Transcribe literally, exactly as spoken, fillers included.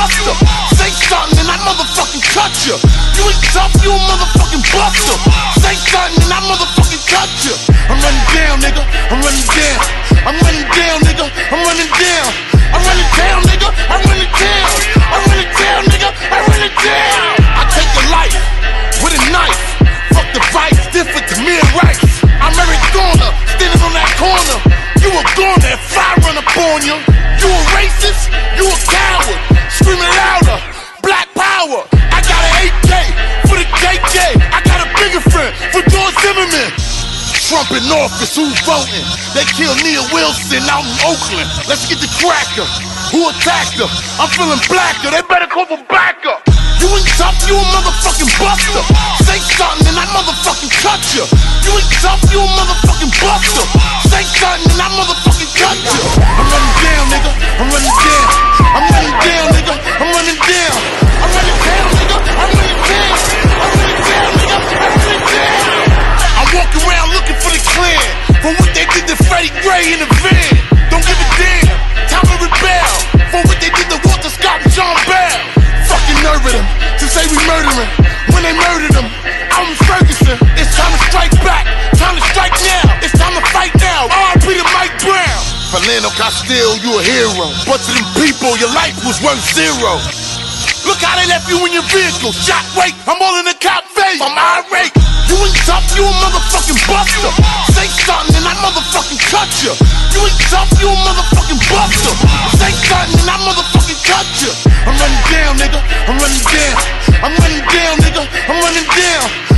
buster. Say something and I motherfucking cut you. You ain't tough, you a motherfucking buster. Say something and I motherfucking cut you. I'm running down, nigga. I'm running down. I'm running down, nigga. I'm running down. I'm running down, nigga. I'm running down. I'm running down, nigga. I'm running down. I take your life with a knife. Fuck the vice, different to me and rights. I'm Eric Garner, standing on that corner. You a goner if I run up on you. You a racist, you a coward. Screaming louder, black power. I got an A K for the K K. I got a bigger friend for George Zimmerman. Trump in office, who's voting? They killed Nia Wilson out in Oakland. Let's get the cracker. Who attacked her? I'm feeling blacker. They better call for backup. You ain't tough, you a motherfucking buster. Say something and I motherfucking cut you. You ain't tough, you a motherfucking buster. Say something and I motherfucking cut you. I'm running down, nigga. I'm running down. I'm running down, nigga. I'm running down. I'm running down, nigga. I'm running down. I'm running down, nigga. I'm running down. I walk around looking for the Klan for what they did to Freddie Gray in the van. Don't give a damn. Time to rebel for what they did to Walter Scott and John Bell. Fucking nerve of them to say we murdering when they murdered them. I'm Ferguson. It's time to strike back. Time to strike now. It's time to fight now. R I P to Mike Brown. Philando Castile, you a hero. But to them people, your life was worth zero. Look how they left you in your vehicle. Shot wait, I'm all in the cop face. I'm irate. You ain't tough, you a motherfucking buster. Say something and I motherfucking cut you. You ain't tough, you a motherfucking buster. Say something and I motherfucking cut you. I'm running down, nigga. I'm running down. I'm running down, nigga. I'm running down.